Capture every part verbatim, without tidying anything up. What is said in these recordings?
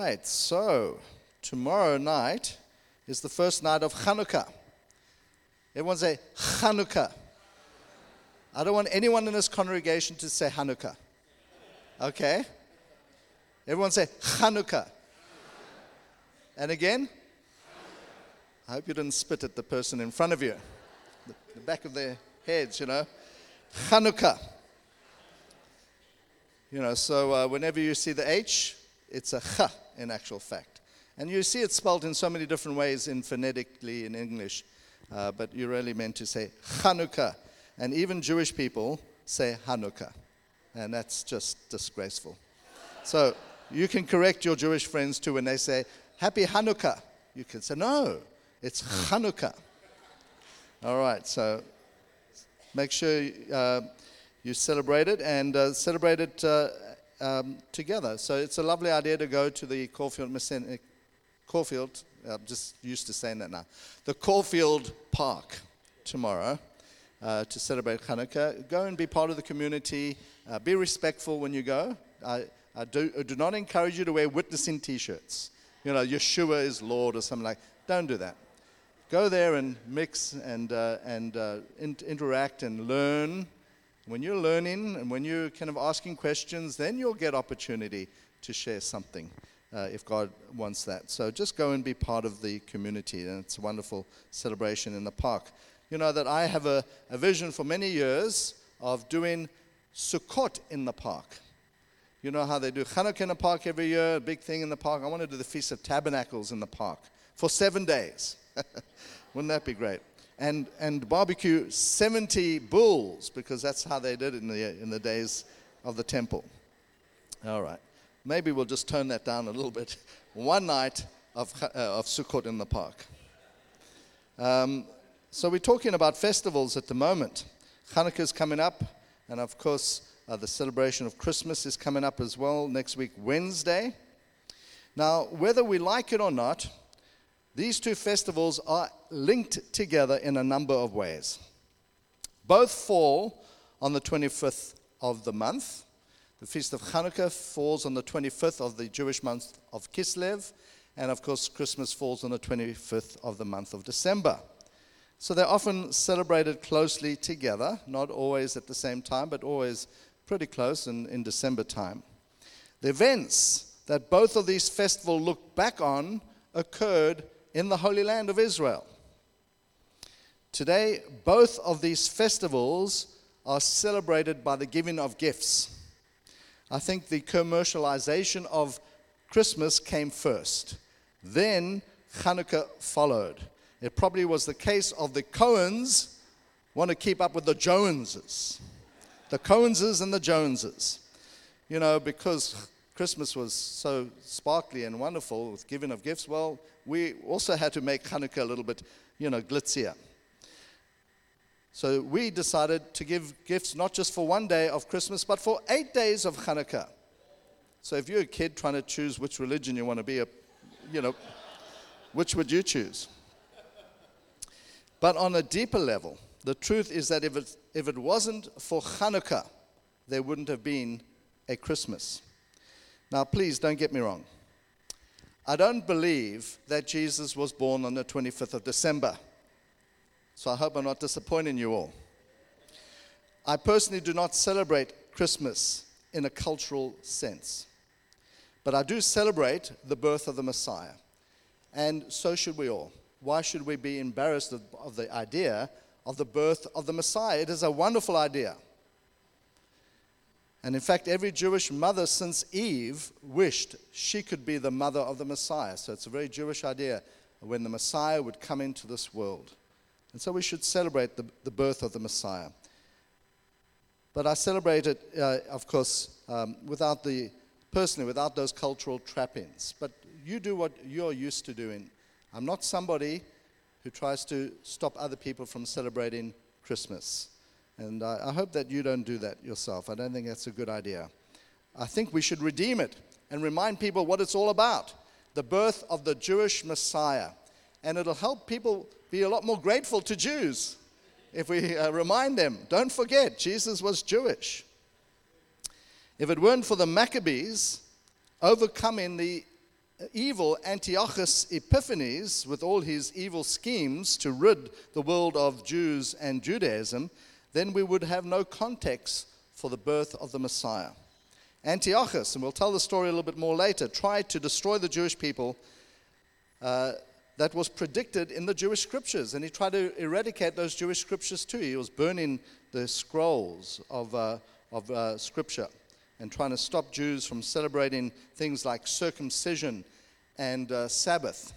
right, so tomorrow night is the first night of Hanukkah. Everyone say Hanukkah. I don't want anyone in this congregation to say Hanukkah. Okay? Everyone say Hanukkah. And again? I hope you didn't spit at the person in front of you. The, the back of their heads, you know. Hanukkah. You know, so uh, whenever you see the H, it's a Ch in actual fact. And you see it spelled in so many different ways in phonetically in English. Uh, but you're really meant to say Hanukkah. And even Jewish people say Hanukkah. And that's just disgraceful. So you can correct your Jewish friends too when they say Happy Hanukkah. You can say, no, it's Hanukkah. All right, so make sure uh, you celebrate it and uh, celebrate it uh, um, together. So it's a lovely idea to go to the Caulfield, Caulfield, I'm just used to saying that now, the Caulfield Park tomorrow uh, to celebrate Hanukkah. Go and be part of the community. Uh, be respectful when you go. I, I, do, I do not encourage you to wear witnessing T-shirts. You know, Yeshua is Lord or something like that. Don't do that. Go there and mix and, uh, and uh, in, interact and learn. When you're learning and when you're kind of asking questions, then you'll get opportunity to share something uh, if God wants that. So just go and be part of the community, and it's a wonderful celebration in the park. You know that I have a, a vision for many years of doing Sukkot in the park. You know how they do Hanukkah in the park every year, a big thing in the park. I want to do the Feast of Tabernacles in the park for seven days. Wouldn't that be great? And and barbecue seventy bulls, because that's how they did it in the in the days of the temple. All right. Maybe we'll just tone that down a little bit. One night of uh, of Sukkot in the park. Um, so we're talking about festivals at the moment. Hanukkah is coming up, and of course uh, the celebration of Christmas is coming up as well next week, Wednesday. Now, whether we like it or not, these two festivals are linked together in a number of ways. Both fall on the twenty-fifth of the month. The Feast of Hanukkah falls on the twenty-fifth of the Jewish month of Kislev. And of course, Christmas falls on the twenty-fifth of the month of December. So they're often celebrated closely together, not always at the same time, but always pretty close in, in December time. The events that both of these festivals look back on occurred in the Holy Land of Israel. Today, both of these festivals are celebrated by the giving of gifts. I think the commercialization of Christmas came first. Then Hanukkah followed. It probably was the case of the Cohens want to keep up with the Joneses. The Cohenses and the Joneses. You know, because Christmas was so sparkly and wonderful with giving of gifts, well, we also had to make Hanukkah a little bit, you know, glitzier. So we decided to give gifts not just for one day of Christmas, but for eight days of Hanukkah. So if you're a kid trying to choose which religion you want to be, a, you know, which would you choose? But on a deeper level, the truth is that if it, if it wasn't for Hanukkah, there wouldn't have been a Christmas. Now, please don't get me wrong. I don't believe that Jesus was born on the twenty-fifth of December. So I hope I'm not disappointing you all. I personally do not celebrate Christmas in a cultural sense. But I do celebrate the birth of the Messiah. And so should we all. Why should we be embarrassed of, of the idea of the birth of the Messiah? It is a wonderful idea. And in fact, every Jewish mother since Eve wished she could be the mother of the Messiah. So it's a very Jewish idea when the Messiah would come into this world. And so we should celebrate the, the birth of the Messiah. But I celebrate it, uh, of course, um, without the, personally, without those cultural trappings. But you do what you're used to doing. I'm not somebody who tries to stop other people from celebrating Christmas. And I, I hope that you don't do that yourself. I don't think that's a good idea. I think we should redeem it and remind people what it's all about. The birth of the Jewish Messiah. And it'll help people be a lot more grateful to Jews if we uh, remind them. Don't forget, Jesus was Jewish. If it weren't for the Maccabees overcoming the evil Antiochus Epiphanes, with all his evil schemes to rid the world of Jews and Judaism, then we would have no context for the birth of the Messiah. Antiochus, and we'll tell the story a little bit more later, tried to destroy the Jewish people uh, that was predicted in the Jewish scriptures, and he tried to eradicate those Jewish scriptures too. He was burning the scrolls of, uh, of uh, scripture and trying to stop Jews from celebrating things like circumcision and uh, Sabbath.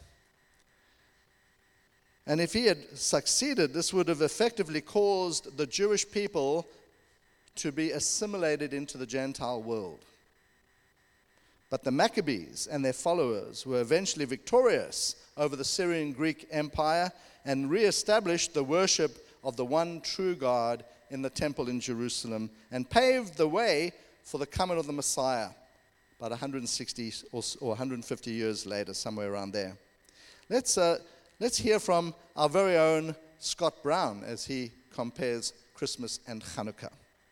And if he had succeeded, this would have effectively caused the Jewish people to be assimilated into the Gentile world. But the Maccabees and their followers were eventually victorious over the Syrian Greek Empire and re-established the worship of the one true God in the temple in Jerusalem and paved the way for the coming of the Messiah about one hundred sixty or one hundred fifty years later, somewhere around there. Let's, uh, let's hear from our very own Scott Brown as he compares Christmas and Hanukkah.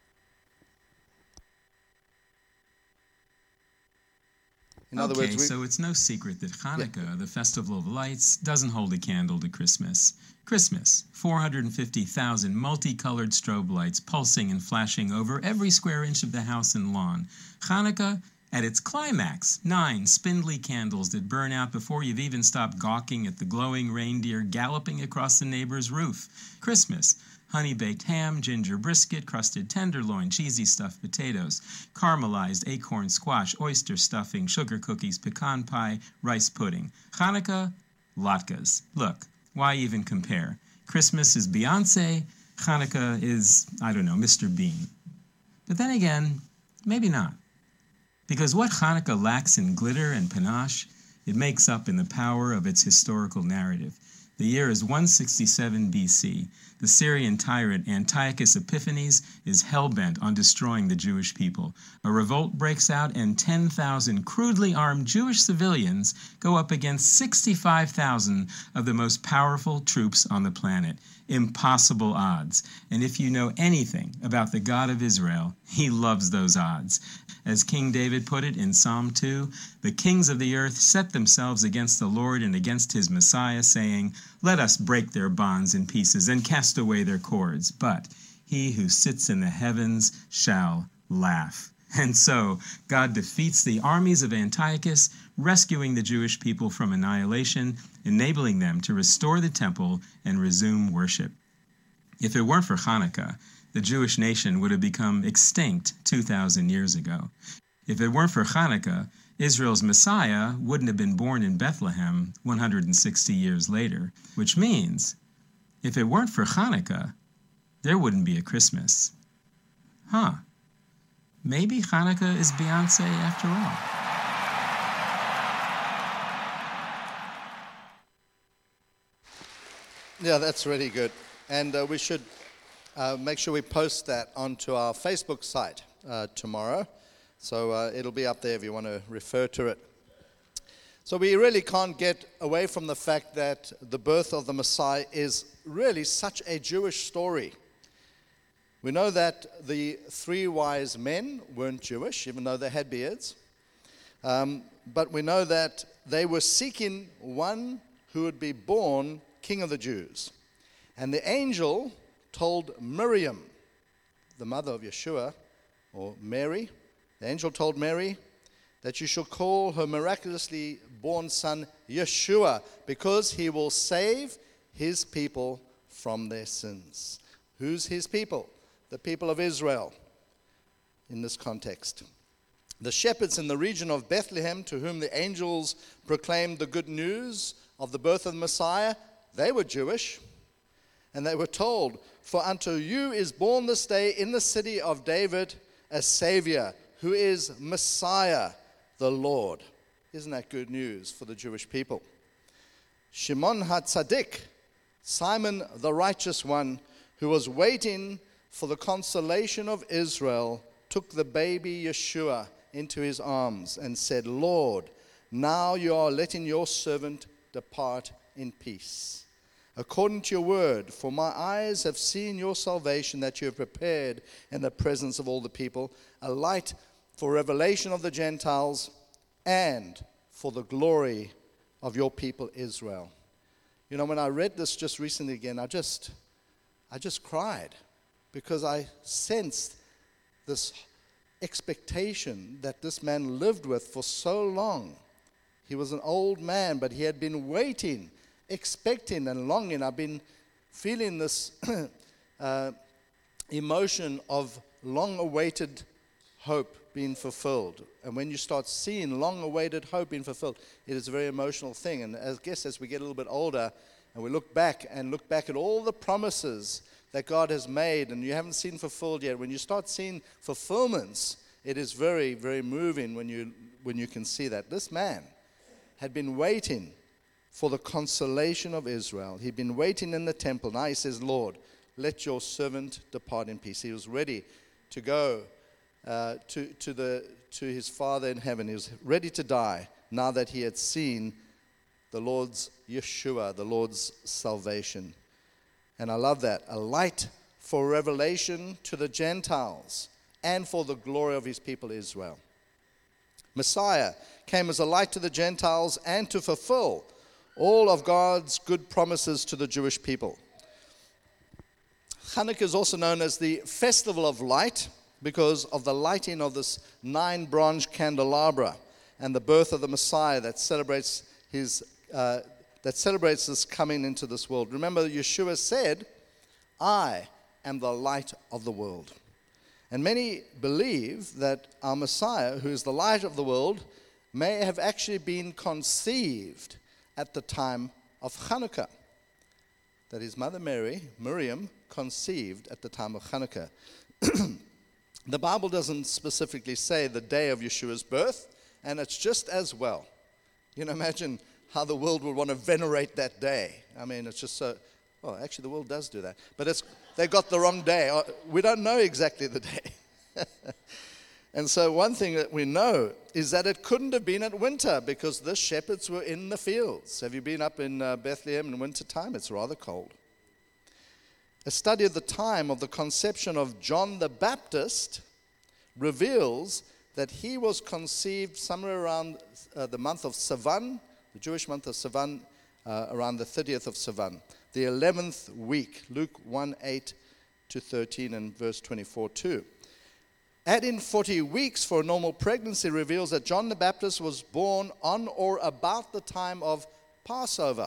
In other okay, words, we, so it's no secret that Hanukkah, yeah. the Festival of Lights, doesn't hold a candle to Christmas. Christmas, four hundred fifty thousand multicolored strobe lights pulsing and flashing over every square inch of the house and lawn. Hanukkah, at its climax, nine spindly candles that burn out before you've even stopped gawking at the glowing reindeer galloping across the neighbor's roof. Christmas, honey-baked ham, ginger brisket, crusted tenderloin, cheesy stuffed potatoes, caramelized acorn squash, oyster stuffing, sugar cookies, pecan pie, rice pudding. Hanukkah, latkes. Look, why even compare? Christmas is Beyonce, Hanukkah is, I don't know, Mister Bean. But then again, maybe not. Because what Hanukkah lacks in glitter and panache, it makes up in the power of its historical narrative. The year is one sixty-seven B C. The Syrian tyrant Antiochus Epiphanes is hell-bent on destroying the Jewish people. A revolt breaks out and ten thousand crudely armed Jewish civilians go up against sixty-five thousand of the most powerful troops on the planet. Impossible odds. And if you know anything about the God of Israel, he loves those odds. As King David put it in Psalm two, the kings of the earth set themselves against the Lord and against his Messiah, saying, "Let us break their bonds in pieces and cast away their cords. But he who sits in the heavens shall laugh." And so God defeats the armies of Antiochus, rescuing the Jewish people from annihilation, enabling them to restore the temple and resume worship. If it weren't for Hanukkah, the Jewish nation would have become extinct two thousand years ago. If it weren't for Hanukkah, Israel's Messiah wouldn't have been born in Bethlehem one hundred sixty years later, which means if it weren't for Hanukkah, there wouldn't be a Christmas. Huh. Maybe Hanukkah is Beyonce after all. Yeah, that's really good. And uh, we should uh, make sure we post that onto our Facebook site uh, tomorrow. So uh, it'll be up there if you want to refer to it. So we really can't get away from the fact that the birth of the Messiah is really such a Jewish story. We know that the three wise men weren't Jewish, even though they had beards. Um, but we know that they were seeking one who would be born King of the Jews. And the angel told Miriam, the mother of Yeshua, or Mary, the angel told Mary that you shall call her miraculously born son Yeshua, because he will save his people from their sins. Who's his people? The people of Israel in this context. The shepherds in the region of Bethlehem, to whom the angels proclaimed the good news of the birth of the Messiah, they were Jewish. And they were told, "For unto you is born this day in the city of David a Savior, who is Messiah, the Lord." Isn't that good news for the Jewish people? Shimon HaTzadik, Simon the righteous one, who was waiting for the consolation of Israel, took the baby Yeshua into his arms and said, "Lord, now you are letting your servant depart in peace, according to your word, for my eyes have seen your salvation that you have prepared in the presence of all the people, a light for revelation of the Gentiles and for the glory of your people Israel. You know, when I read this just recently again, I just, I just cried because I sensed this expectation that this man lived with for so long. He was an old man, but he had been waiting, expecting and longing. I've been feeling this uh, emotion of long-awaited hope being fulfilled. And when you start seeing long-awaited hope being fulfilled, it is a very emotional thing. And I guess as we get a little bit older and we look back and look back at all the promises that God has made and you haven't seen fulfilled yet, when you start seeing fulfillments, it is very, very moving when you when you can see that. This man had been waiting for the consolation of Israel. He'd been waiting in the temple. Now he says, Lord, let your servant depart in peace. He was ready to go uh, to, to, the, to his Father in heaven. He was ready to die now that he had seen the Lord's Yeshua, the Lord's salvation. And I love that. A light for revelation to the Gentiles and for the glory of his people Israel. Messiah came as a light to the Gentiles and to fulfill all of God's good promises to the Jewish people. Hanukkah is also known as the Festival of Light because of the lighting of this nine-branch candelabra and the birth of the Messiah that celebrates his uh, that celebrates this coming into this world. Remember, Yeshua said, I am the light of the world. And many believe that our Messiah, who is the light of the world, may have actually been conceived at the time of Hanukkah. That his mother Mary, Miriam, conceived at the time of Hanukkah. The Bible doesn't specifically say the day of Yeshua's birth, and it's just as well. You know, imagine how the world would want to venerate that day. I mean, it's just so, well, actually the world does do that. But it's they got the wrong day. We don't know exactly the day. And so one thing that we know is that it couldn't have been at winter because the shepherds were in the fields. Have you been up in uh, Bethlehem in winter time? It's rather cold. A study of the time of the conception of John the Baptist reveals that he was conceived somewhere around uh, the month of Sivan, the Jewish month of Sivan, uh, around the thirtieth of Sivan, the eleventh week, Luke one, eight to thirteen and verse twenty-four too. Adding forty weeks for a normal pregnancy reveals that John the Baptist was born on or about the time of Passover,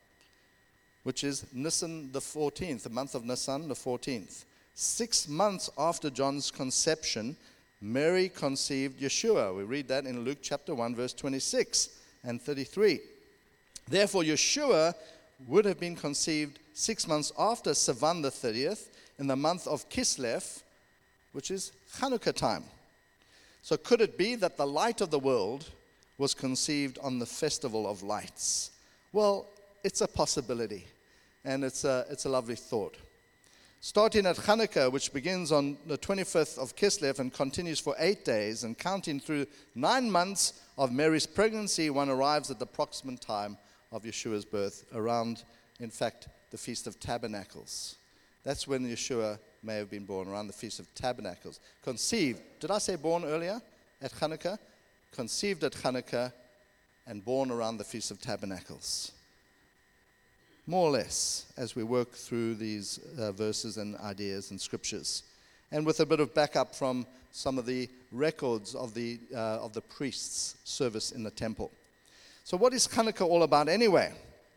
which is Nisan the fourteenth, the month of Nisan the fourteenth. Six months after John's conception, Mary conceived Yeshua. We read that in Luke chapter one, verse twenty-six and thirty-three. Therefore, Yeshua would have been conceived six months after Sivan the thirtieth in the month of Kislev, which is Hanukkah time. So could it be that the light of the world was conceived on the Festival of Lights? Well, it's a possibility, and it's a, it's a lovely thought. Starting at Hanukkah, which begins on the twenty-fifth of Kislev and continues for eight days, and counting through nine months of Mary's pregnancy, one arrives at the approximate time of Yeshua's birth, around, in fact, the Feast of Tabernacles. That's when Yeshua may have been born, around the Feast of Tabernacles. Conceived, did I say born earlier at Hanukkah? Conceived at Hanukkah and born around the Feast of Tabernacles. More or less, as we work through these uh, verses and ideas and scriptures. And with a bit of backup from some of the records of the, uh, of the priests' service in the temple. So what is Hanukkah all about anyway?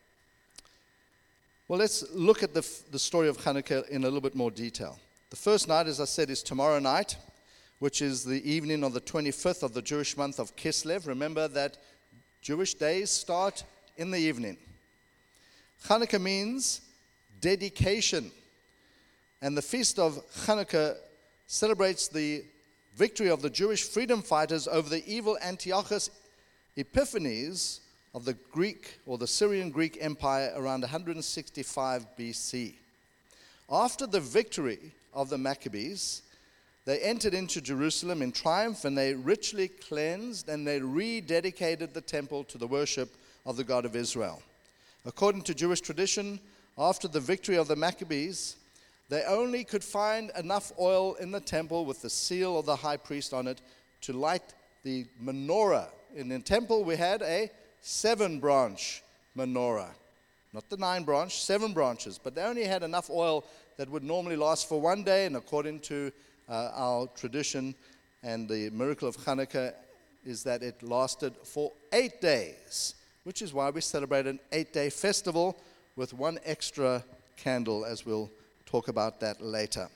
Well, let's look at the, the story of Hanukkah in a little bit more detail. The first night, as I said, is tomorrow night, which is the evening of the twenty-fifth of the Jewish month of Kislev. Remember that Jewish days start in the evening. Hanukkah means dedication. And the feast of Hanukkah celebrates the victory of the Jewish freedom fighters over the evil Antiochus Epiphanes of the Greek or the Syrian Greek Empire around one hundred sixty-five B C. After the victory of the Maccabees, they entered into Jerusalem in triumph, and they richly cleansed and they rededicated the temple to the worship of the God of Israel. According to Jewish tradition, after the victory of the Maccabees, they only could find enough oil in the temple with the seal of the high priest on it to light the menorah in the temple, we had a seven-branch menorah. Not the nine-branch, seven branches. But they only had enough oil that would normally last for one day, and according to uh, our tradition and the miracle of Hanukkah is that it lasted for eight days, which is why we celebrate an eight-day festival with one extra candle, as we'll talk about that later.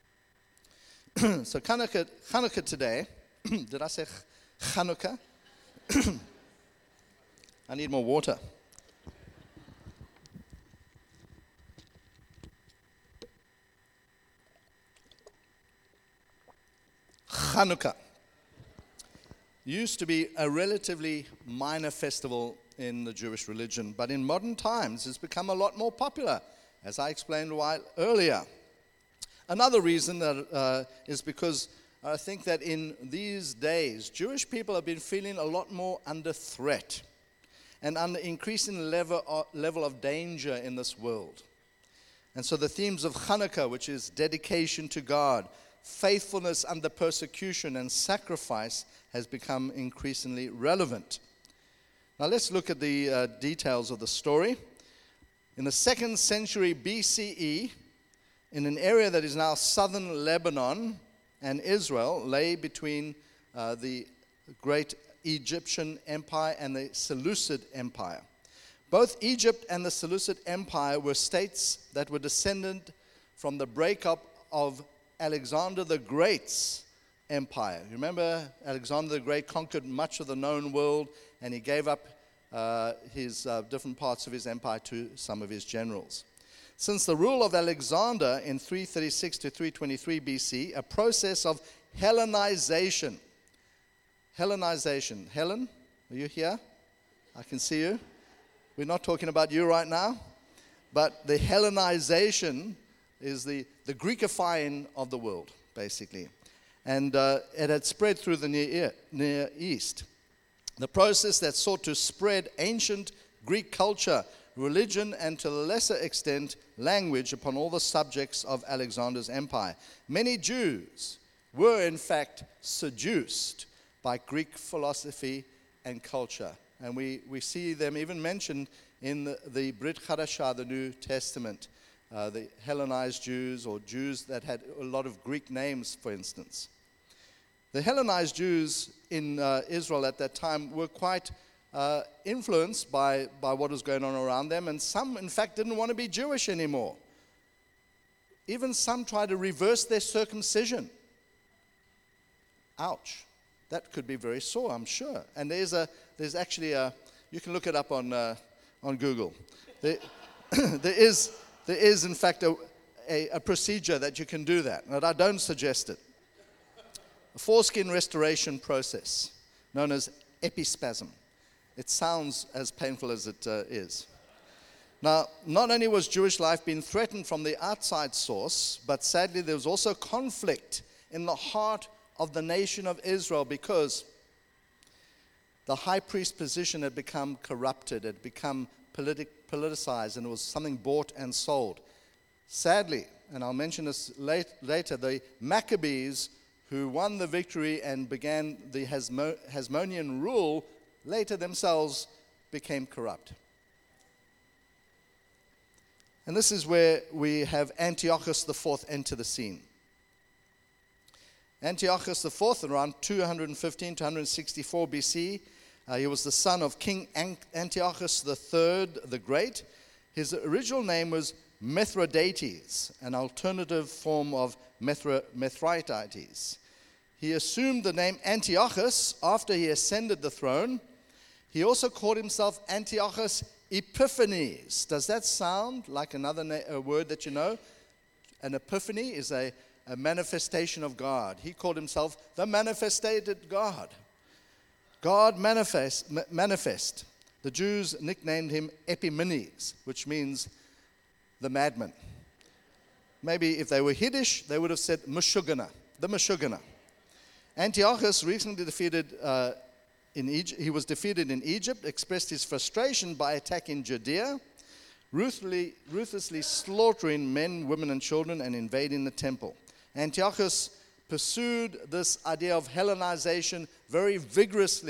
So Hanukkah, Hanukkah today, did I say Hanukkah? I need more water. Hanukkah used to be a relatively minor festival in the Jewish religion, but in modern times it's become a lot more popular, as I explained a while earlier. Another reason that uh, is because I think that in these days, Jewish people have been feeling a lot more under threat and under increasing level of, level of danger in this world. And so the themes of Hanukkah, which is dedication to God, faithfulness under persecution, and sacrifice, has become increasingly relevant. Now let's look at the uh, details of the story. In the second century B C E, in an area that is now southern Lebanon and Israel, lay between uh, the great Egyptian Empire and the Seleucid Empire. Both Egypt and the Seleucid Empire were states that were descended from the breakup of Alexander the Great's empire. Remember, Alexander the Great conquered much of the known world, and he gave up uh, his uh, different parts of his empire to some of his generals. Since the rule of Alexander in three thirty-six to three twenty-three B C, a process of Hellenization. Hellenization. Helen, are you here? I can see you. We're not talking about you right now, but the Hellenization is the, the Greekifying of the world, basically. And uh, it had spread through the Near, Near East. The process that sought to spread ancient Greek culture, religion, and to a lesser extent, language upon all the subjects of Alexander's empire. Many Jews were, in fact, seduced by Greek philosophy and culture. And we, we see them even mentioned in the, the Brit Chadashah, the New Testament. Uh, the Hellenized Jews, or Jews that had a lot of Greek names, for instance. The Hellenized Jews in uh, Israel at that time were quite uh, influenced by, by what was going on around them, and some, in fact, didn't want to be Jewish anymore. Even some tried to reverse their circumcision. Ouch. That could be very sore, I'm sure. And there's a there's actually a, you can look it up on uh, on Google. There, there is... There is, in fact, a, a, a procedure that you can do that, but I don't suggest it. A foreskin restoration process known as epispasm. It sounds as painful as it uh, is. Now, not only was Jewish life being threatened from the outside source, but sadly there was also conflict in the heart of the nation of Israel because the high priest position had become corrupted, had become politic, politicized, and it was something bought and sold. Sadly, and I'll mention this late, later, the Maccabees, who won the victory and began the Hasmo- Hasmonean rule, later themselves became corrupt. And this is where we have Antiochus the Fourth enter the scene. Antiochus the Fourth, around two fifteen to one sixty-four B C, uh, he was the son of King Antiochus the Third the Great. His original name was Mithridates, an alternative form of Mithra- Mithridates. He assumed the name Antiochus after he ascended the throne. He also called himself Antiochus Epiphanes. Does that sound like another na- a word that you know? An epiphany is a, a manifestation of God. He called himself the manifested God. God manifest, ma- manifest. The Jews nicknamed him Epimanes, which means the madman. Maybe if they were Yiddish, they would have said Meshuggah, the Meshuggah. Antiochus recently defeated uh, in Egypt. He was defeated in Egypt, expressed his frustration by attacking Judea, ruthlessly, ruthlessly slaughtering men, women, and children, and invading the temple. Antiochus pursued this idea of Hellenization very vigorously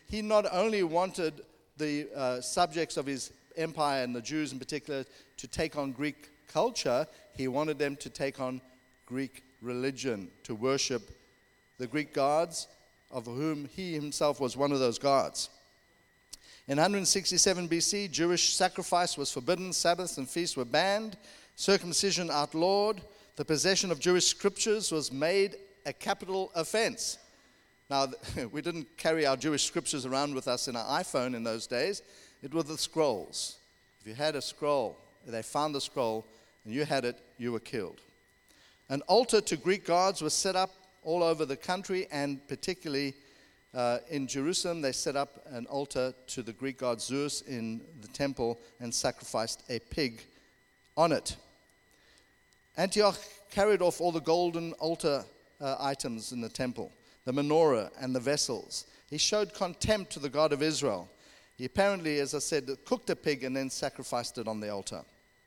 he not only wanted the uh, subjects of his empire, and the Jews in particular, to take on Greek culture, he wanted them to take on Greek religion, to worship the Greek gods, of whom he himself was one of those gods. In one hundred sixty-seven B C, Jewish sacrifice was forbidden, Sabbaths and feasts were banned, circumcision outlawed, the possession of Jewish scriptures was made a capital offense. Now, we didn't carry our Jewish scriptures around with us in our iPhone in those days. It was the scrolls. If you had a scroll, they found the scroll, and you had it, you were killed. An altar to Greek gods was set up all over the country, and particularly uh, in Jerusalem, they set up an altar to the Greek god Zeus in the temple and sacrificed a pig on it. Antioch carried off all the golden altar uh, items in the temple, the menorah and the vessels. He showed contempt to the God of Israel. He apparently, as I said, cooked a pig and then sacrificed it on the altar.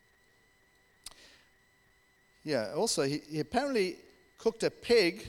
Yeah, also, he, he apparently cooked a pig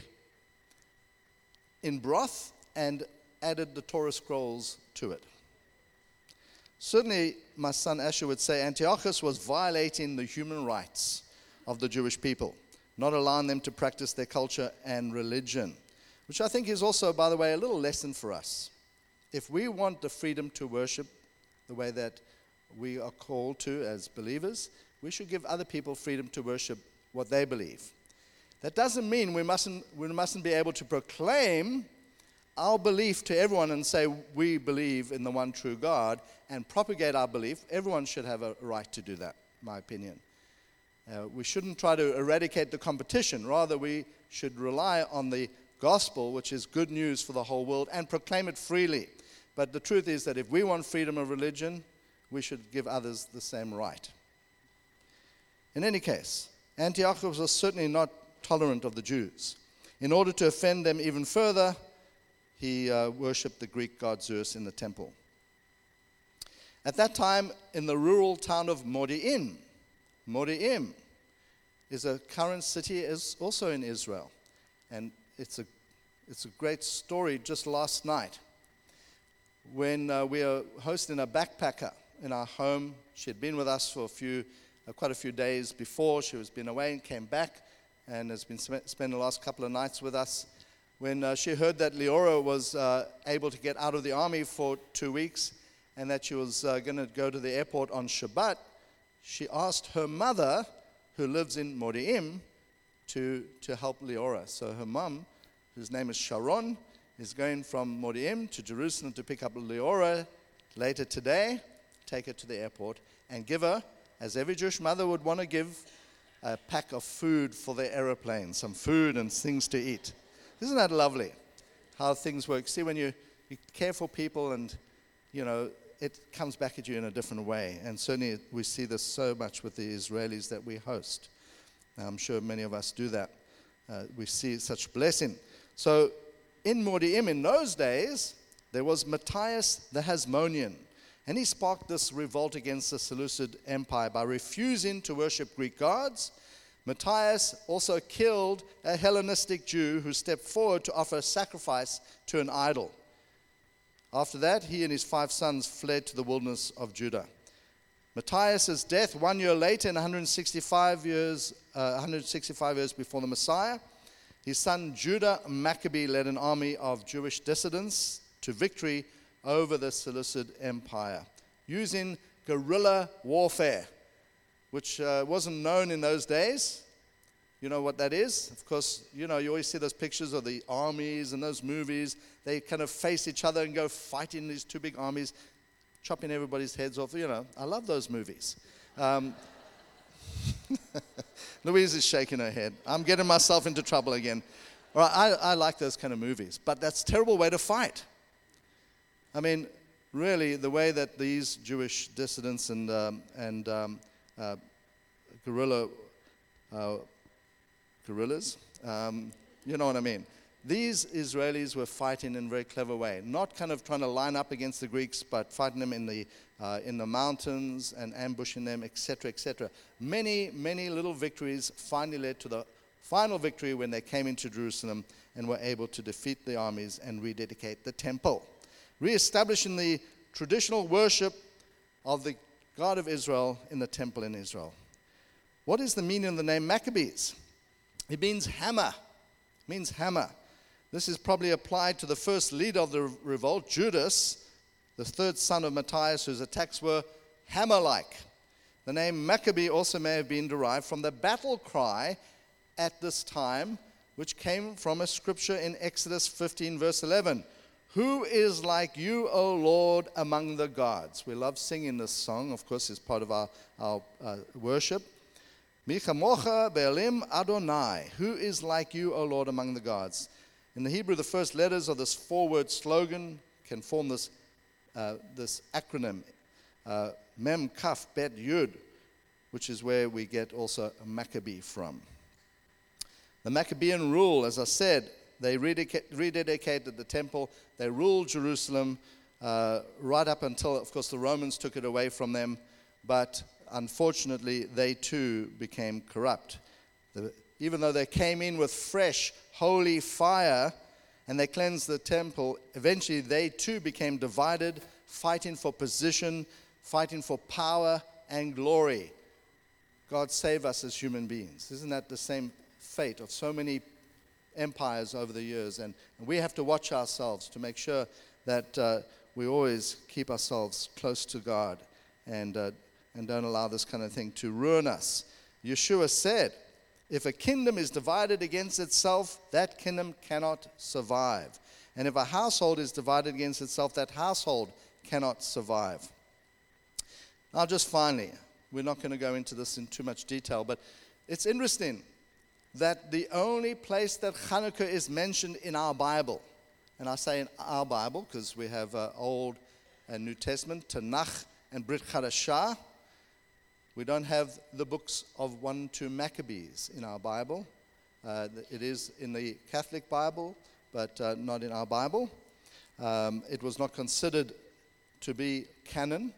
in broth and added the Torah scrolls to it. Certainly, my son Asher would say Antiochus was violating the human rights of the Jewish people, not allowing them to practice their culture and religion, which I think is also, by the way, a little lesson for us. If we want the freedom to worship the way that we are called to as believers, we should give other people freedom to worship what they believe. That doesn't mean we mustn't, we mustn't be able to proclaim our belief to everyone and say we believe in the one true God and propagate our belief. Everyone should have a right to do that, in my opinion. Uh, we shouldn't try to eradicate the competition. Rather, we should rely on the gospel, which is good news for the whole world, and proclaim it freely. But the truth is that if we want freedom of religion, we should give others the same right. In any case, Antiochus was certainly not tolerant of the Jews. In order to offend them even further, he uh, worshipped the Greek god Zeus in the temple. At that time, in the rural town of Modi'in, Modi'in is a current city, is also in Israel. And it's a, it's a great story just last night. When uh, we were hosting a backpacker in our home, she had been with us for a few, uh, quite a few days before. She was been away and came back and has been sp- spent the last couple of nights with us. When uh, she heard that Leora was uh, able to get out of the army for two weeks and that she was uh, going to go to the airport on Shabbat, she asked her mother, who lives in Modi'in, to, to help Leora. So her mum, whose name is Sharon, is going from Modi'in to Jerusalem to pick up Leora later today, take her to the airport, and give her, as every Jewish mother would want to give, a pack of food for their aeroplane, some food and things to eat. Isn't that lovely, how things work? See, when you, you care for people and, you know, it comes back at you in a different way. And certainly we see this so much with the Israelis that we host. Now, I'm sure many of us do that. Uh, we see such blessing. So in Modi'in in those days, there was Matthias the Hasmonean. And he sparked this revolt against the Seleucid Empire by refusing to worship Greek gods. Matthias also killed a Hellenistic Jew who stepped forward to offer sacrifice to an idol. After that, he and his five sons fled to the wilderness of Judah. Matthias' death one year later, in one hundred sixty-five years, uh, one hundred sixty-five years before the Messiah, his son Judah Maccabee led an army of Jewish dissidents to victory over the Seleucid Empire, using guerrilla warfare, which uh, wasn't known in those days. You know what that is? Of course, you know, you always see those pictures of the armies and those movies. They kind of face each other and go fighting these two big armies, chopping everybody's heads off. You know, I love those movies. Um, Louise is shaking her head. I'm getting myself into trouble again. All right, I, I like those kind of movies, but that's a terrible way to fight. I mean, really, the way that these Jewish dissidents and um, and um, uh, guerrilla uh, guerrillas, um, you know what I mean. These Israelis were fighting in a very clever way, not kind of trying to line up against the Greeks, but fighting them in the uh, in the mountains and ambushing them, et cetera, et cetera. Many, many little victories finally led to the final victory when they came into Jerusalem and were able to defeat the armies and rededicate the temple. re-establishing the traditional worship of the God of Israel in the temple in Israel. What is the meaning of the name Maccabees? It means hammer. It means hammer. This is probably applied to the first leader of the revolt, Judas, the third son of Matthias, whose attacks were hammer-like. The name Maccabee also may have been derived from the battle cry at this time, which came from a scripture in Exodus fifteen, verse eleven. Who is like you, O Lord, among the gods? We love singing this song, of course, it's part of our, our uh, worship. Mi chamocha be'elim Adonai. Who is like you, O Lord, among the gods? In the Hebrew, the first letters of this four-word slogan can form this, uh, this acronym, uh, Mem Kaf Bet Yud, which is where we get also a Maccabee from. The Maccabean rule, as I said, they rededicated the temple. They ruled Jerusalem uh, right up until, of course, the Romans took it away from them. But unfortunately, they too became corrupt. The, even though they came in with fresh, holy fire and they cleansed the temple, eventually they too became divided, fighting for position, fighting for power and glory. God save us as human beings. Isn't that the same fate of so many empires over the years? And, and we have to watch ourselves to make sure that uh, we always keep ourselves close to God and, uh, and don't allow this kind of thing to ruin us. Yeshua said, if a kingdom is divided against itself, that kingdom cannot survive. And if a household is divided against itself, that household cannot survive. Now, just finally, we're not going to go into this in too much detail, but it's interesting that the only place that Hanukkah is mentioned in our Bible, and I say in our Bible because we have uh, Old and New Testament, Tanakh and Brit Chadashah. We don't have the books of one to Maccabees in our Bible. Uh, it is in the Catholic Bible, but uh, not in our Bible. Um, it was not considered to be canon,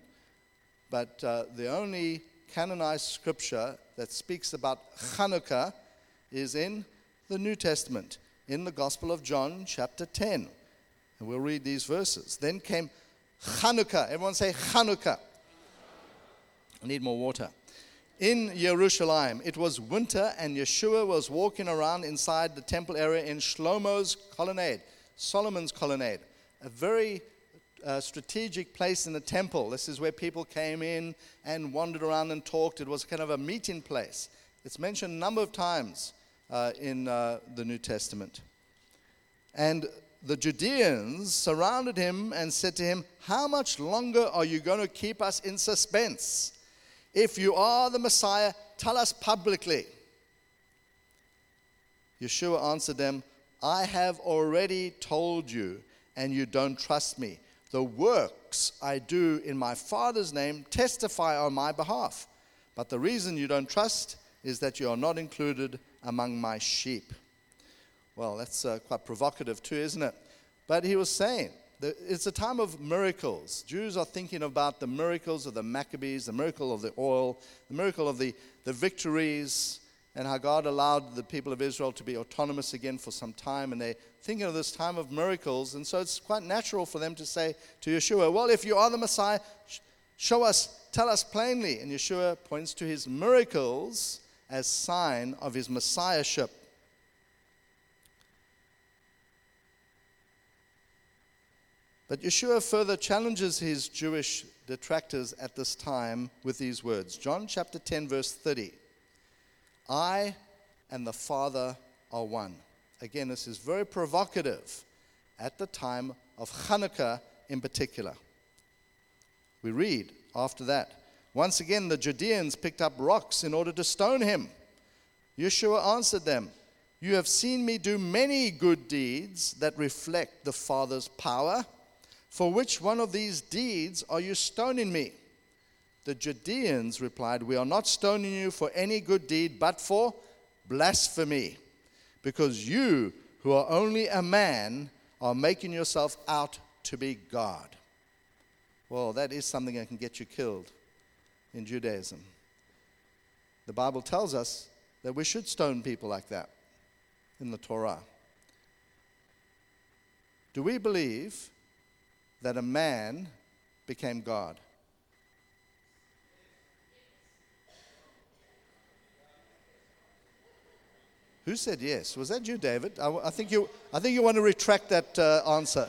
but uh, the only canonized scripture that speaks about Hanukkah is in the New Testament, in the Gospel of John, chapter ten. And we'll read these verses. Then came Hanukkah. Everyone say Hanukkah. I need more water. In Jerusalem, it was winter, and Yeshua was walking around inside the temple area in Shlomo's colonnade, Solomon's colonnade, a very uh, strategic place in the temple. This is where people came in and wandered around and talked. It was kind of a meeting place. It's mentioned a number of times uh, in uh, the New Testament. And the Judeans surrounded him and said to him, how much longer are you going to keep us in suspense? If you are the Messiah, tell us publicly. Yeshua answered them, I have already told you, and you don't trust me. The works I do in my Father's name testify on my behalf. But the reason you don't trust is that you are not included among my sheep. Well, that's uh, quite provocative too, isn't it? But he was saying, it's a time of miracles. Jews are thinking about the miracles of the Maccabees, the miracle of the oil, the miracle of the, the victories, and how God allowed the people of Israel to be autonomous again for some time. And they're thinking of this time of miracles. And so it's quite natural for them to say to Yeshua, well, if you are the Messiah, show us, tell us plainly. And Yeshua points to his miracles as sign of his messiahship. But Yeshua further challenges his Jewish detractors at this time with these words. John chapter ten, verse thirty. I and the Father are one. Again, this is very provocative at the time of Hanukkah in particular. We read after that. Once again, the Judeans picked up rocks in order to stone him. Yeshua answered them, you have seen me do many good deeds that reflect the Father's power. For which one of these deeds are you stoning me? The Judeans replied, we are not stoning you for any good deed, but for blasphemy, because you, who are only a man, are making yourself out to be God. Well, that is something that can get you killed in Judaism. The Bible tells us that we should stone people like that in the Torah. Do we believe that a man became God? Who said yes? Was that you, David? I, I think you. I think you want to retract that uh, answer.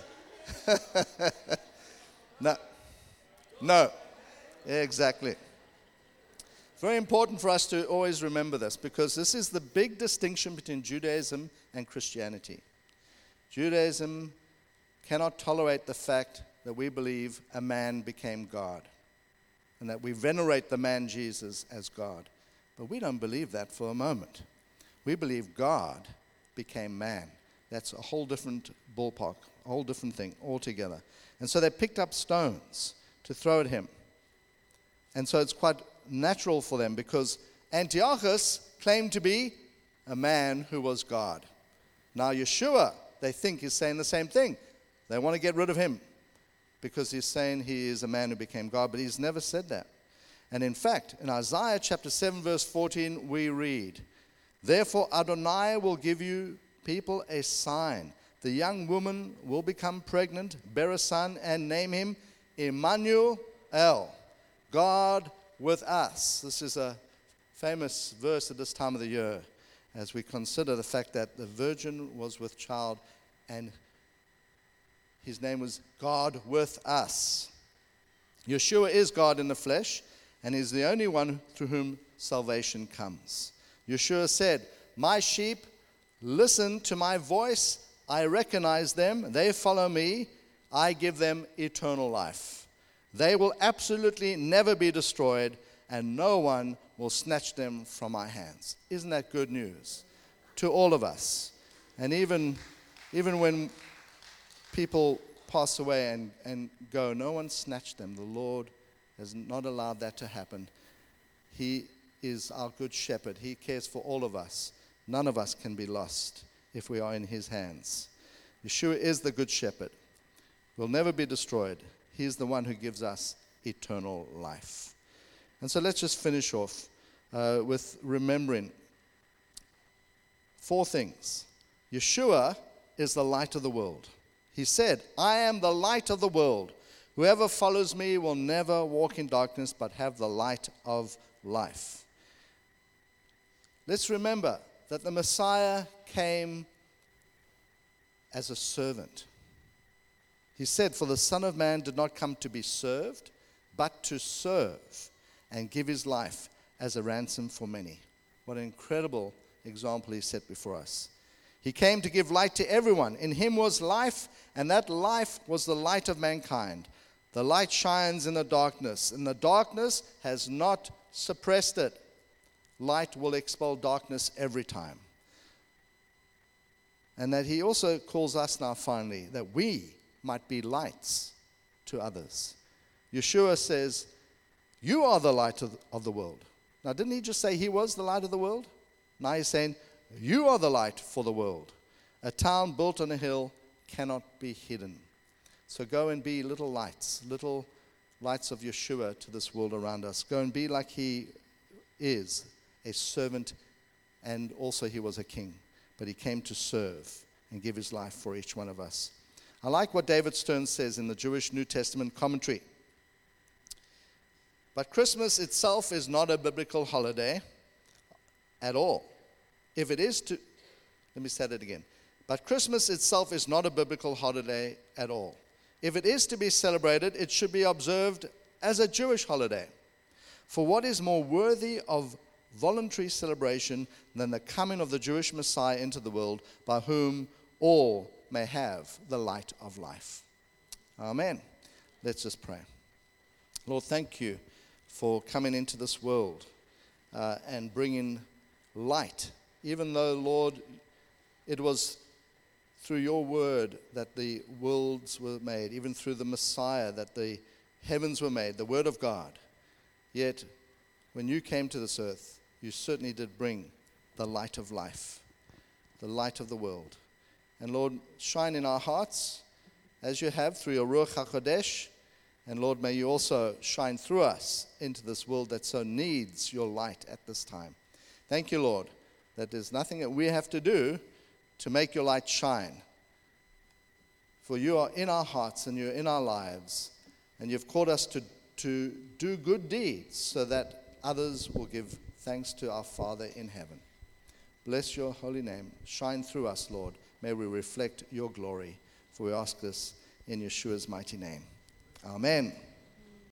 No, no, exactly. Very important for us to always remember this, because this is the big distinction between Judaism and Christianity. Judaism cannot tolerate the fact that we believe a man became God and that we venerate the man Jesus as God. But we don't believe that for a moment. We believe God became man. That's a whole different ballpark, a whole different thing altogether. And so they picked up stones to throw at him. And so it's quite natural for them, because Antiochus claimed to be a man who was God. Now Yeshua, they think, is saying the same thing. They want to get rid of him because he's saying he is a man who became God, but he's never said that. And in fact, in Isaiah chapter seven, verse fourteen, we read, "Therefore Adonai will give you people a sign. The young woman will become pregnant, bear a son, and name him Emmanuel, God with us." This is a famous verse at this time of the year as we consider the fact that the virgin was with child and his name was God with us. Yeshua is God in the flesh, and is the only one through whom salvation comes. Yeshua said, "My sheep listen to my voice. I recognize them. They follow me. I give them eternal life. They will absolutely never be destroyed, and no one will snatch them from my hands." Isn't that good news to all of us? And even, even when people pass away and, and go, no one snatched them. The Lord has not allowed that to happen. He is our good shepherd. He cares for all of us. None of us can be lost if we are in his hands. Yeshua is the good shepherd. We'll never be destroyed. He's the one who gives us eternal life. And so let's just finish off uh, with remembering four things. Yeshua is the light of the world. He said, "I am the light of the world. Whoever follows me will never walk in darkness, but have the light of life." Let's remember that the Messiah came as a servant. He said, "For the Son of Man did not come to be served, but to serve and give his life as a ransom for many." What an incredible example he set before us. He came to give light to everyone. In him was life, and that life was the light of mankind. The light shines in the darkness, and the darkness has not suppressed it. Light will expel darkness every time. And that he also calls us now finally, that we might be lights to others. Yeshua says, "You are the light of, of the world." Now, didn't he just say he was the light of the world? Now he's saying, you are the light for the world. A town built on a hill cannot be hidden. So go and be little lights, little lights of Yeshua to this world around us. Go and be like he is, a servant, and also he was a king. But he came to serve and give his life for each one of us. I like what David Stern says in the Jewish New Testament commentary. "But Christmas itself is not a biblical holiday at all. If it is to, let me say that again. But Christmas itself is not a biblical holiday at all. If it is to be celebrated, it should be observed as a Jewish holiday. For what is more worthy of voluntary celebration than the coming of the Jewish Messiah into the world, by whom all may have the light of life?" Amen. Let's just pray. Lord, thank you for coming into this world uh, and bringing light. Even though, Lord, it was through your word that the worlds were made, even through the Messiah that the heavens were made, the word of God. Yet, when you came to this earth, you certainly did bring the light of life, the light of the world. And Lord, shine in our hearts as you have through your Ruach HaKodesh. And Lord, may you also shine through us into this world that so needs your light at this time. Thank you, Lord, that there's nothing that we have to do to make your light shine. For you are in our hearts and you're in our lives, and you've called us to, to do good deeds so that others will give thanks to our Father in heaven. Bless your holy name. Shine through us, Lord. May we reflect your glory. For we ask this in Yeshua's mighty name. Amen.